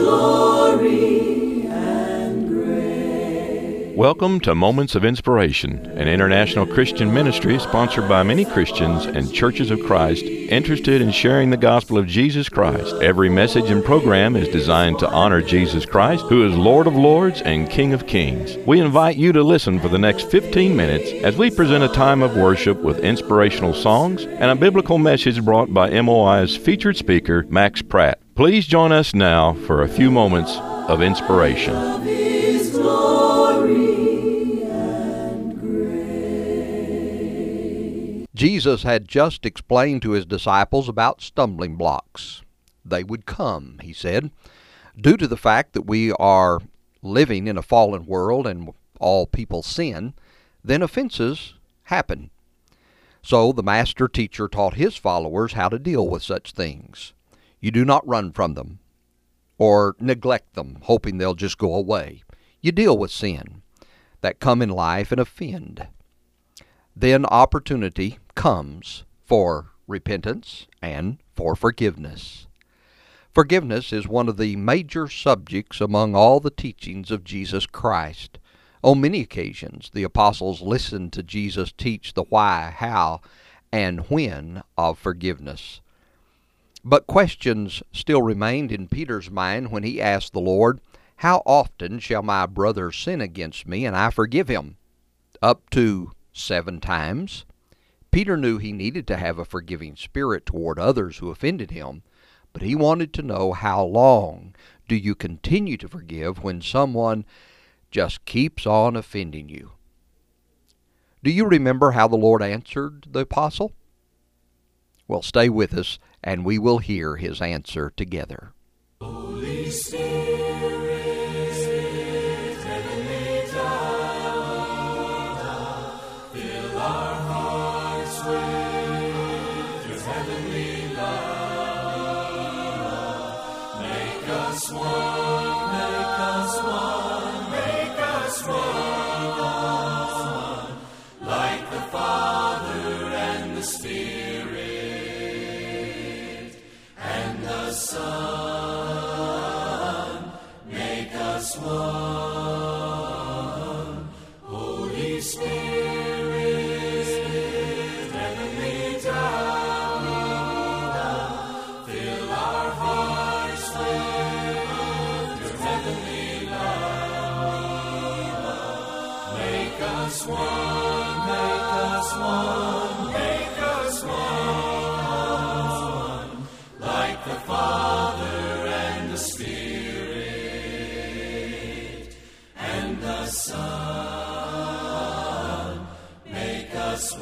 glory and grace. Welcome to Moments of Inspiration, an international Christian ministry sponsored by many Christians and churches of Christ interested in sharing the gospel of Jesus Christ. Every message and program is designed to honor Jesus Christ, who is Lord of Lords and King of Kings. We invite you to listen for the next 15 minutes as we present a time of worship with inspirational songs and a biblical message brought by MOI's featured speaker, Max Pratt. Please join us now for a few moments of inspiration. Jesus had just explained to his disciples about stumbling blocks. They would come, he said, due to the fact that we are living in a fallen world and all people sin, then offenses happen. So the master teacher taught his followers how to deal with such things. You do not run from them or neglect them, hoping they'll just go away. You deal with sin that come in life and offend. Then opportunity comes for repentance and for forgiveness. Forgiveness is one of the major subjects among all the teachings of Jesus Christ. On many occasions, the apostles listened to Jesus teach the why, how, and when of forgiveness. But questions still remained in Peter's mind when he asked the Lord, "How often shall my brother sin against me, and I forgive him? Up to 7 times?" Peter knew he needed to have a forgiving spirit toward others who offended him, but he wanted to know, how long do you continue to forgive when someone just keeps on offending you? Do you remember how the Lord answered the apostle? Well, stay with us, and we will hear his answer together. Holy Spirit, heavenly dove, fill our hearts with your heavenly love. Make us one, make us one, make us one, like the Father and the Spirit and the Son. Make us one. Holy Spirit, heavenly dove, fill our hearts with your heavenly love. Make us one, make us one, make us one, like the Father and the Spirit and the Son. Make us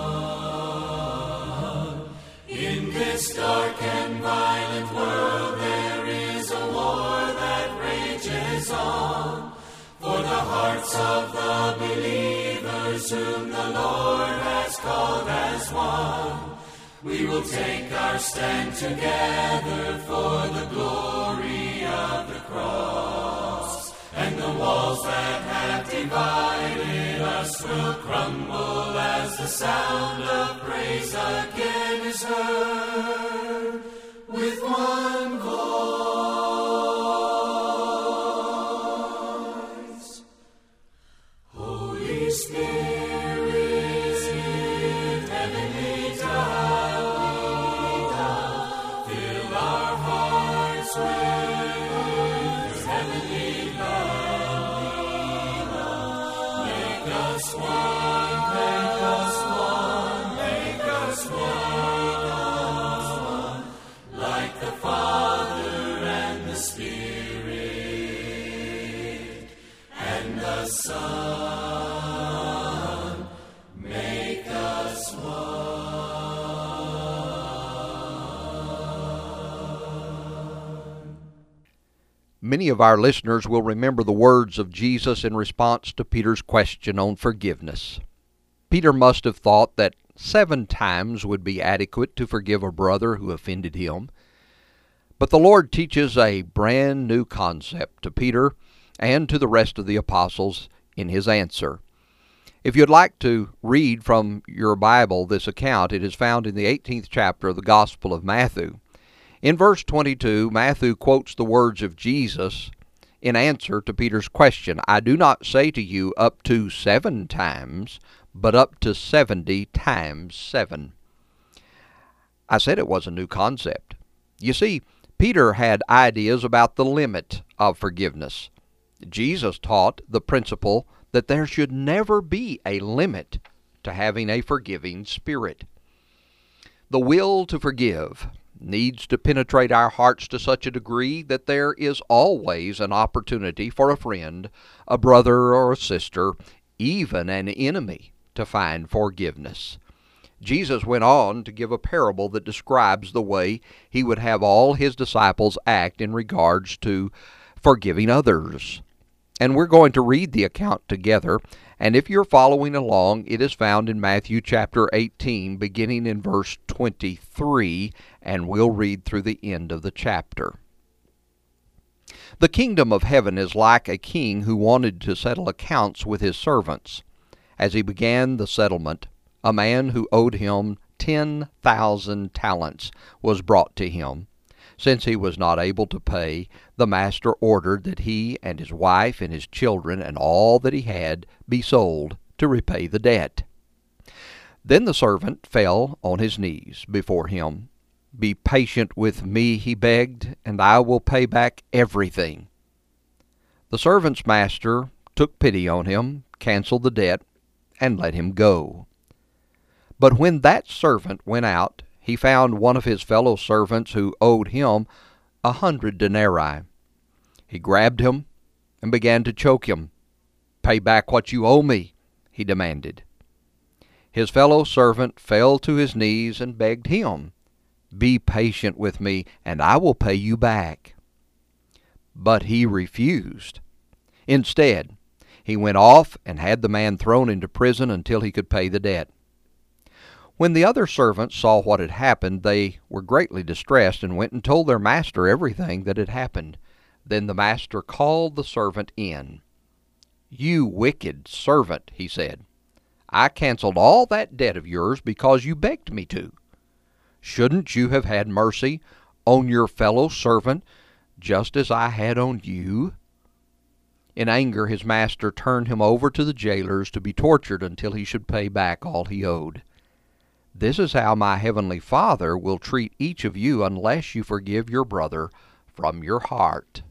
one. In this dark and violent world there is a war that rages on, for the hearts of the believers whom the Lord has called as one. We will take our stand together for the glory of the cross, and the walls that have divided us will crumble as the sound of praise again is heard with one voice. Holy Spirit, heavenly dove, fill our hearts with your heavenly love. Make us one, make us one, make us one, like the Father and the Spirit and the Son. Make us one. Many of our listeners will remember the words of Jesus in response to Peter's question on forgiveness. Peter must have thought that 7 times would be adequate to forgive a brother who offended him. But the Lord teaches a brand new concept to Peter and to the rest of the apostles in his answer. If you'd like to read from your Bible this account, it is found in the 18th chapter of the Gospel of Matthew. In verse 22, Matthew quotes the words of Jesus in answer to Peter's question, I do not say to you up to 7 times, but up to 70 times 7. I said it was a new concept. You see, Peter had ideas about the limit of forgiveness. Jesus taught the principle that there should never be a limit to having a forgiving spirit. The will to forgive needs to penetrate our hearts to such a degree that there is always an opportunity for a friend, a brother or a sister, even an enemy, to find forgiveness. Jesus went on to give a parable that describes the way he would have all his disciples act in regards to forgiving others. And we're going to read the account together, and if you're following along, it is found in Matthew chapter 18, beginning in verse 23, and we'll read through the end of the chapter. The kingdom of heaven is like a king who wanted to settle accounts with his servants. As he began the settlement, a man who owed him 10,000 talents was brought to him. Since he was not able to pay, the master ordered that he and his wife and his children and all that he had be sold to repay the debt. Then the servant fell on his knees before him. Be patient with me, he begged, and I will pay back everything. The servant's master took pity on him, canceled the debt, and let him go. But when that servant went out, he found one of his fellow servants who owed him 100 denarii. He grabbed him and began to choke him. Pay back what you owe me, he demanded. His fellow servant fell to his knees and begged him, be patient with me, and I will pay you back. But he refused. Instead, he went off and had the man thrown into prison until he could pay the debt. When the other servants saw what had happened, they were greatly distressed and went and told their master everything that had happened. Then the master called the servant in. You wicked servant, he said. I canceled all that debt of yours because you begged me to. Shouldn't you have had mercy on your fellow servant just as I had on you? In anger, his master turned him over to the jailers to be tortured until he should pay back all he owed. This is how my heavenly Father will treat each of you unless you forgive your brother from your heart.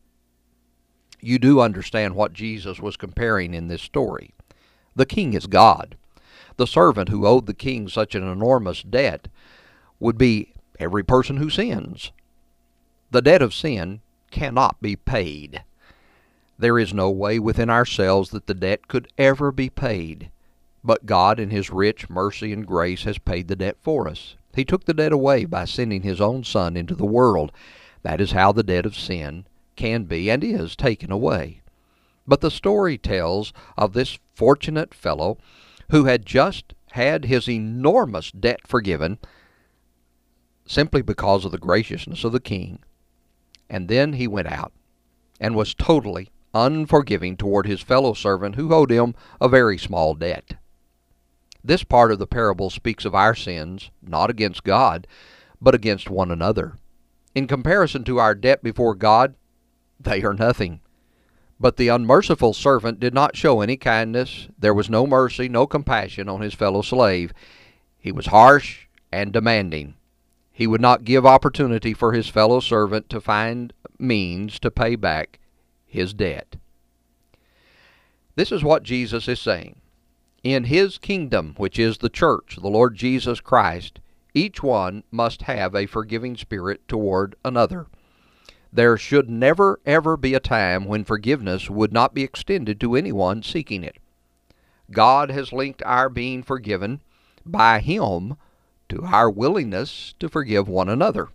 You do understand what Jesus was comparing in this story. The king is God. The servant who owed the king such an enormous debt would be every person who sins. The debt of sin cannot be paid. There is no way within ourselves that the debt could ever be paid. But God, in his rich mercy and grace, has paid the debt for us. He took the debt away by sending his own Son into the world. That is how the debt of sin can be and is taken away. But the story tells of this fortunate fellow who had just had his enormous debt forgiven simply because of the graciousness of the king. And then he went out and was totally unforgiving toward his fellow servant who owed him a very small debt. This part of the parable speaks of our sins, not against God, but against one another. In comparison to our debt before God, they are nothing. But the unmerciful servant did not show any kindness. There was no mercy, no compassion on his fellow slave. He was harsh and demanding. He would not give opportunity for his fellow servant to find means to pay back his debt. This is what Jesus is saying. In his kingdom, which is the church, the Lord Jesus Christ, each one must have a forgiving spirit toward another. There should never, ever be a time when forgiveness would not be extended to anyone seeking it. God has linked our being forgiven by him to our willingness to forgive one another.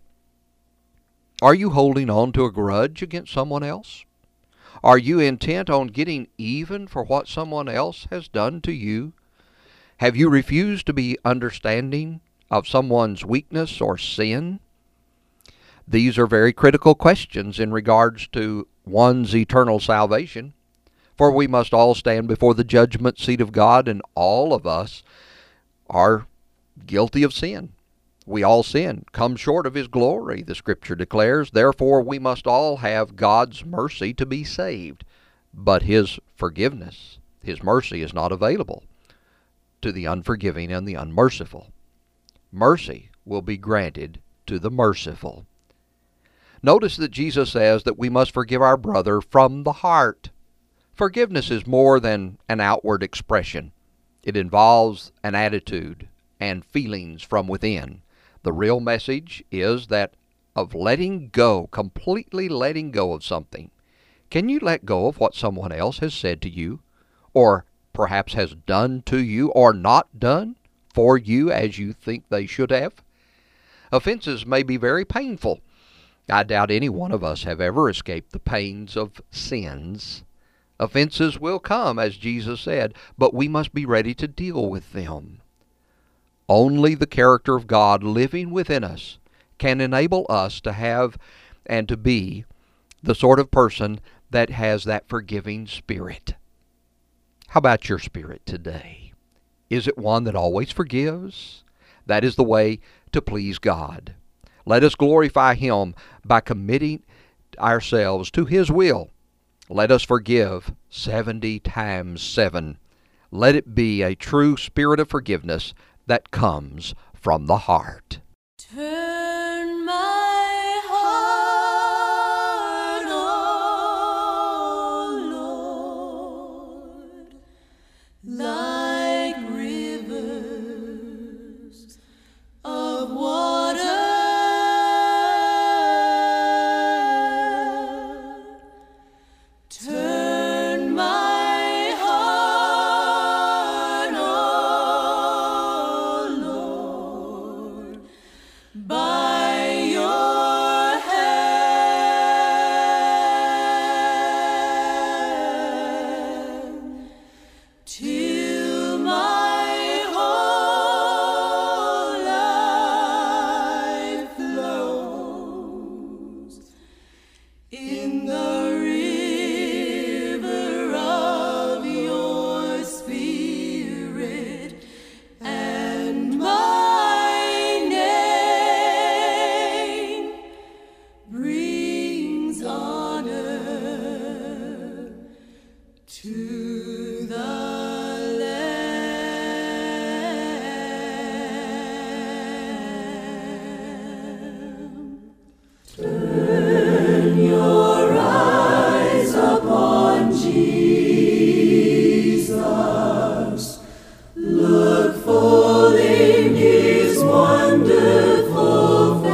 Are you holding on to a grudge against someone else? Are you intent on getting even for what someone else has done to you? Have you refused to be understanding of someone's weakness or sin? These are very critical questions in regards to one's eternal salvation, for we must all stand before the judgment seat of God, and all of us are guilty of sin. We all sin, come short of His glory, the Scripture declares. Therefore, we must all have God's mercy to be saved. But His forgiveness, His mercy is not available to the unforgiving and the unmerciful. Mercy will be granted to the merciful. Notice that Jesus says that we must forgive our brother from the heart. Forgiveness is more than an outward expression. It involves an attitude and feelings from within. The real message is that of letting go, completely letting go of something. Can you let go of what someone else has said to you, or perhaps has done to you, or not done for you as you think they should have? Offenses may be very painful. I doubt any one of us have ever escaped the pains of sins. Offenses will come, as Jesus said, but we must be ready to deal with them. Only the character of God living within us can enable us to have and to be the sort of person that has that forgiving spirit. How about your spirit today? Is it one that always forgives? That is the way to please God. Let us glorify Him by committing ourselves to His will. Let us forgive 70 times 7. Let it be a true spirit of forgiveness that comes from the heart. Turn my heart, O Lord, like rivers of water. Turn my heart, O Lord, by your hand, till my whole life flows in the river of your Spirit, and my name brings honor to the Lamb. Turn your eyes upon Jesus. Look full in His wonderful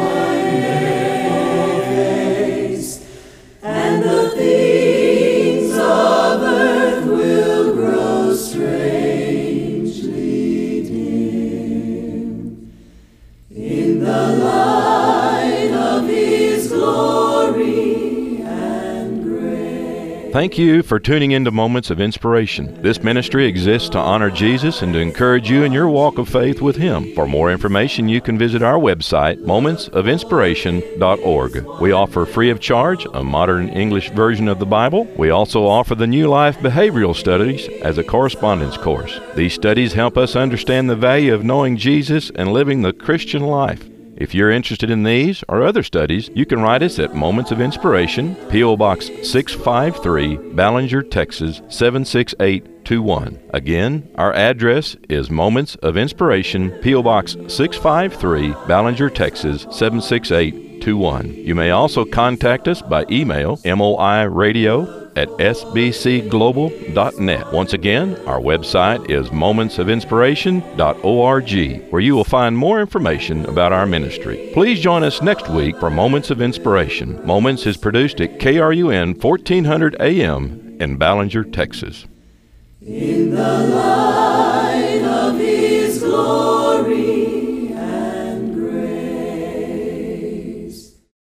face, and the things of earth will grow strangely dim in the light of His glory and grace. Thank you for tuning into Moments of Inspiration. This ministry exists to honor Jesus and to encourage you in your walk of faith with Him. For more information, you can visit our website, momentsofinspiration.org. We offer free of charge a modern English version of the Bible. We also offer the New Life Behavioral Studies as a correspondence course. These studies help us understand the value of knowing Jesus and living the Christian life. If you're interested in these or other studies, you can write us at Moments of Inspiration, P.O. Box 653, Ballinger, Texas 76821. Again, our address is Moments of Inspiration, P.O. Box 653, Ballinger, Texas 76821. You may also contact us by email, moiradio@sbcglobal.net. Once again, our website is momentsofinspiration.org, where you will find more information about our ministry. Please join us next week for Moments of Inspiration. Moments is produced at KRUN 1400 AM in Ballinger, Texas. In the light of His glory.